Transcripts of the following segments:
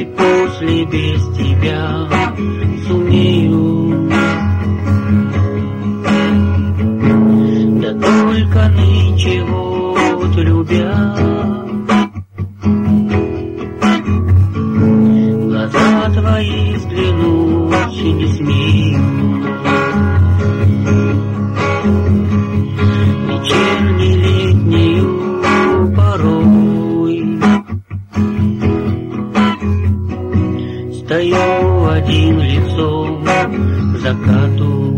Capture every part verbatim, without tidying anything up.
и после без тебя сумею. Да только нынче вот любя, в глаза твои взглянуть не смею. Вечерней летнею порой стою один лицом к закату.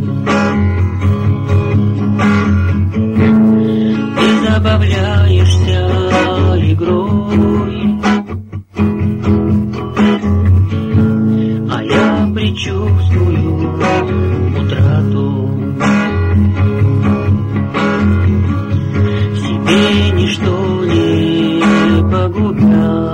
Ты забавляешься игрой, а я предчувствую утрату. В себе ничто не погубя,